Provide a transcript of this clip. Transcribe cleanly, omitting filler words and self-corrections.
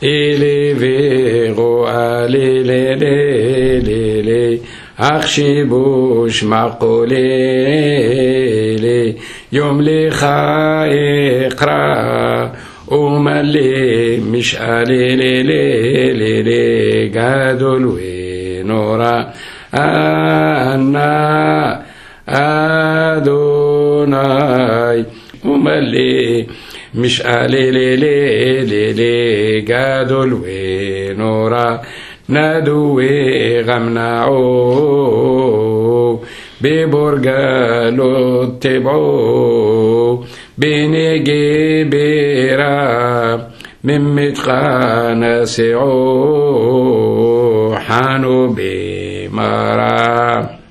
إلي فيغو آلي لي لي لي لي أخشبوش معقولي لي يوم لي خايقرا ومالي مش آلي لي لي لي لي قادل ونورا أنا أدوناي ومالي مش آلي لي لي لي لي قادل ونورا نادوي غمنعو ببرقالو تبعو بنيجي بيرا من متقانا سعو حانو بمرا